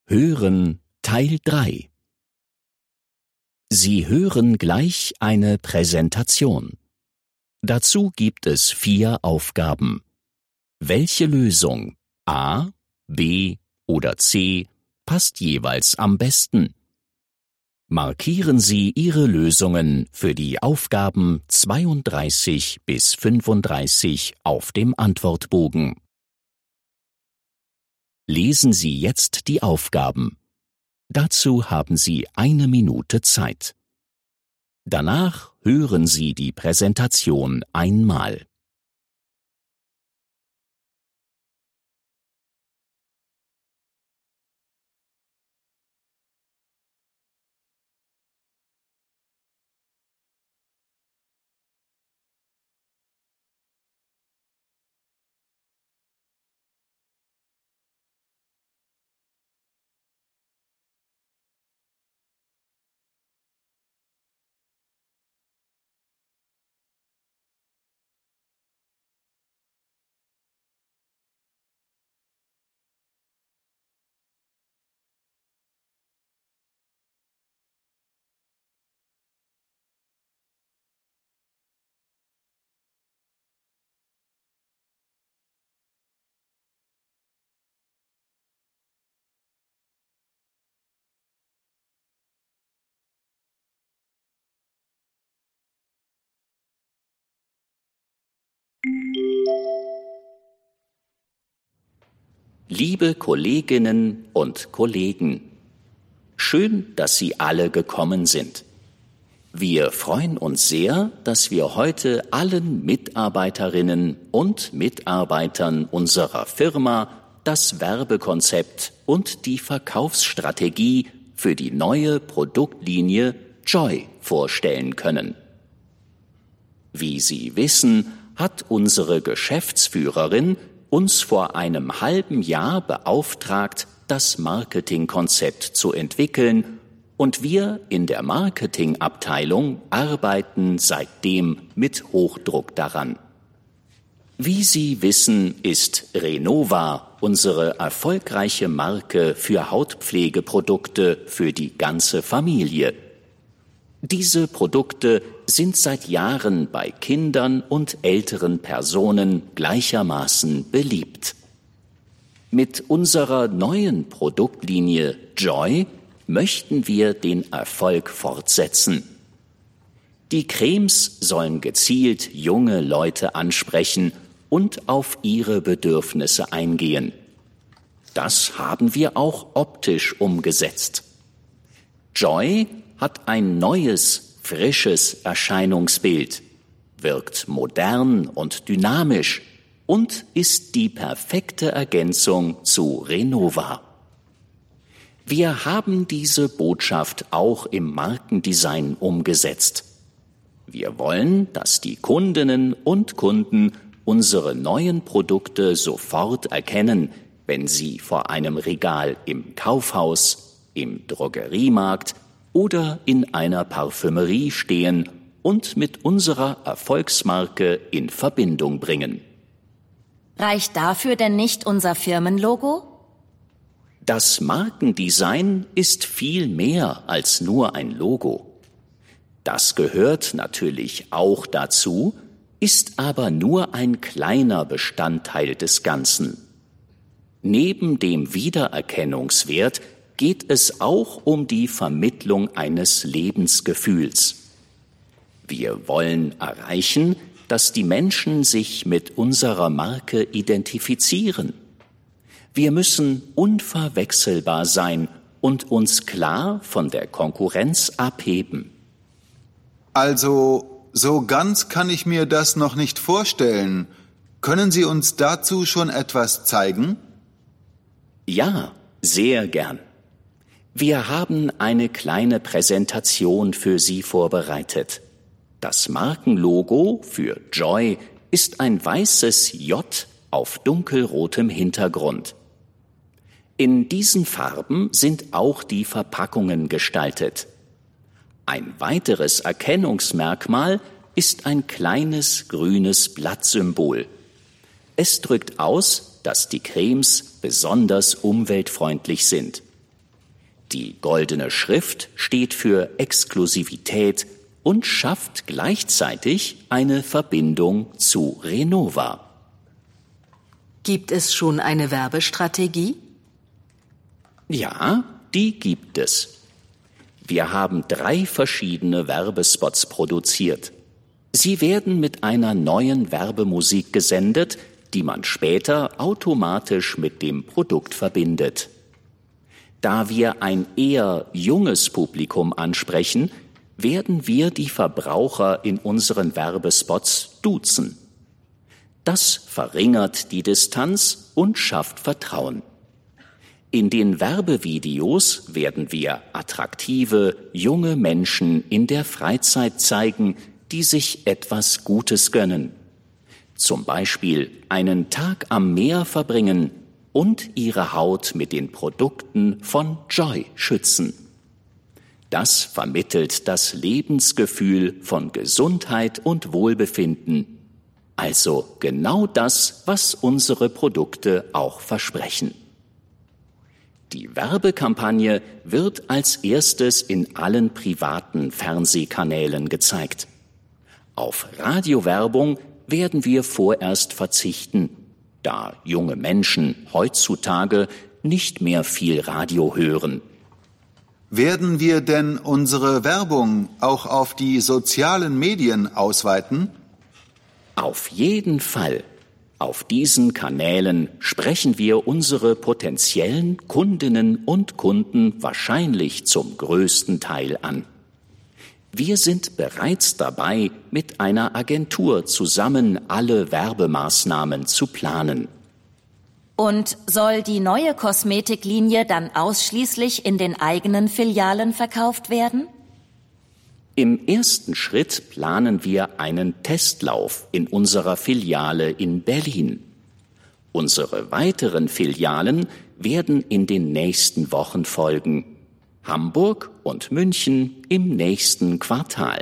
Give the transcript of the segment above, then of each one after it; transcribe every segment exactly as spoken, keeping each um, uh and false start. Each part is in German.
Hören Teil drei. Sie hören gleich eine Präsentation. Dazu gibt es vier Aufgaben. Welche Lösung A, B oder C passt jeweils am besten? Markieren Sie Ihre Lösungen für die Aufgaben zweiunddreißig bis fünfunddreißig auf dem Antwortbogen. Lesen Sie jetzt die Aufgaben. Dazu haben Sie eine Minute Zeit. Danach hören Sie die Präsentation einmal. Liebe Kolleginnen und Kollegen, schön, dass Sie alle gekommen sind. Wir freuen uns sehr, dass wir heute allen Mitarbeiterinnen und Mitarbeitern unserer Firma das Werbekonzept und die Verkaufsstrategie für die neue Produktlinie Joy vorstellen können. Wie Sie wissen, hat unsere Geschäftsführerin uns vor einem halben Jahr beauftragt, das Marketingkonzept zu entwickeln, und wir in der Marketingabteilung arbeiten seitdem mit Hochdruck daran. Wie Sie wissen, ist Renova unsere erfolgreiche Marke für Hautpflegeprodukte für die ganze Familie. Diese Produkte sind seit Jahren bei Kindern und älteren Personen gleichermaßen beliebt. Mit unserer neuen Produktlinie Joy möchten wir den Erfolg fortsetzen. Die Cremes sollen gezielt junge Leute ansprechen und auf ihre Bedürfnisse eingehen. Das haben wir auch optisch umgesetzt. Joy hat ein neues, frisches Erscheinungsbild, wirkt modern und dynamisch und ist die perfekte Ergänzung zu Renova. Wir haben diese Botschaft auch im Markendesign umgesetzt. Wir wollen, dass die Kundinnen und Kunden unsere neuen Produkte sofort erkennen, wenn sie vor einem Regal im Kaufhaus, im Drogeriemarkt oder in einer Parfümerie stehen und mit unserer Erfolgsmarke in Verbindung bringen. Reicht dafür denn nicht unser Firmenlogo? Das Markendesign ist viel mehr als nur ein Logo. Das gehört natürlich auch dazu, ist aber nur ein kleiner Bestandteil des Ganzen. Neben dem Wiedererkennungswert geht es auch um die Vermittlung eines Lebensgefühls. Wir wollen erreichen, dass die Menschen sich mit unserer Marke identifizieren. Wir müssen unverwechselbar sein und uns klar von der Konkurrenz abheben. Also, so ganz kann ich mir das noch nicht vorstellen. Können Sie uns dazu schon etwas zeigen? Ja, sehr gern. Wir haben eine kleine Präsentation für Sie vorbereitet. Das Markenlogo für Joy ist ein weißes J auf dunkelrotem Hintergrund. In diesen Farben sind auch die Verpackungen gestaltet. Ein weiteres Erkennungsmerkmal ist ein kleines grünes Blattsymbol. Es drückt aus, dass die Cremes besonders umweltfreundlich sind. Die goldene Schrift steht für Exklusivität und schafft gleichzeitig eine Verbindung zu Renova. Gibt es schon eine Werbestrategie? Ja, die gibt es. Wir haben drei verschiedene Werbespots produziert. Sie werden mit einer neuen Werbemusik gesendet, die man später automatisch mit dem Produkt verbindet. Da wir ein eher junges Publikum ansprechen, werden wir die Verbraucher in unseren Werbespots duzen. Das verringert die Distanz und schafft Vertrauen. In den Werbevideos werden wir attraktive, junge Menschen in der Freizeit zeigen, die sich etwas Gutes gönnen. Zum Beispiel einen Tag am Meer verbringen und ihre Haut mit den Produkten von Joy schützen. Das vermittelt das Lebensgefühl von Gesundheit und Wohlbefinden. Also genau das, was unsere Produkte auch versprechen. Die Werbekampagne wird als erstes in allen privaten Fernsehkanälen gezeigt. Auf Radiowerbung werden wir vorerst verzichten, da junge Menschen heutzutage nicht mehr viel Radio hören. Werden wir denn unsere Werbung auch auf die sozialen Medien ausweiten? Auf jeden Fall. Auf diesen Kanälen sprechen wir unsere potenziellen Kundinnen und Kunden wahrscheinlich zum größten Teil an. Wir sind bereits dabei, mit einer Agentur zusammen alle Werbemaßnahmen zu planen. Und soll die neue Kosmetiklinie dann ausschließlich in den eigenen Filialen verkauft werden? Im ersten Schritt planen wir einen Testlauf in unserer Filiale in Berlin. Unsere weiteren Filialen werden in den nächsten Wochen folgen. Hamburg und München im nächsten Quartal.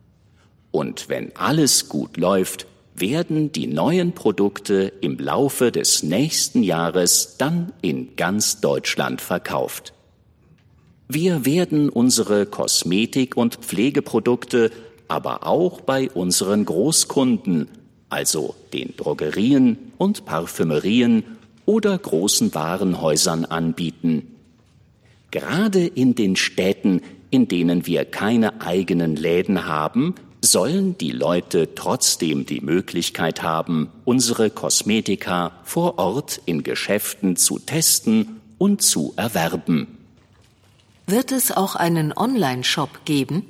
Und wenn alles gut läuft, werden die neuen Produkte im Laufe des nächsten Jahres dann in ganz Deutschland verkauft. Wir werden unsere Kosmetik- und Pflegeprodukte aber auch bei unseren Großkunden, also den Drogerien und Parfümerien oder großen Warenhäusern anbieten. Gerade in den Städten, in denen wir keine eigenen Läden haben, sollen die Leute trotzdem die Möglichkeit haben, unsere Kosmetika vor Ort in Geschäften zu testen und zu erwerben. Wird es auch einen Online-Shop geben?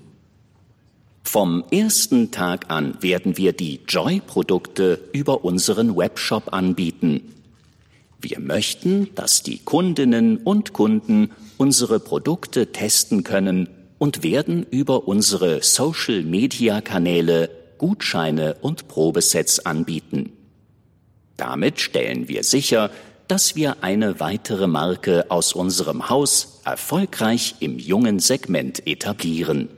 Vom ersten Tag an werden wir die Joy-Produkte über unseren Webshop anbieten. Wir möchten, dass die Kundinnen und Kunden unsere Produkte testen können und werden über unsere Social-Media-Kanäle Gutscheine und Probesets anbieten. Damit stellen wir sicher, dass wir eine weitere Marke aus unserem Haus erfolgreich im jungen Segment etablieren.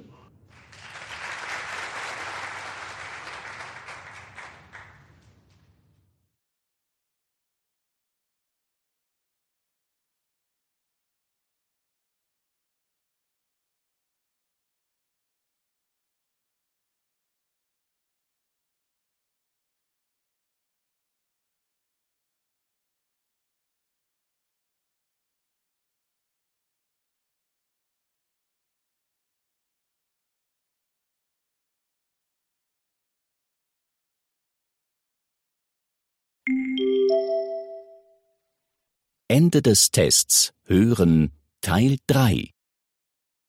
Ende des Tests hören Teil drei.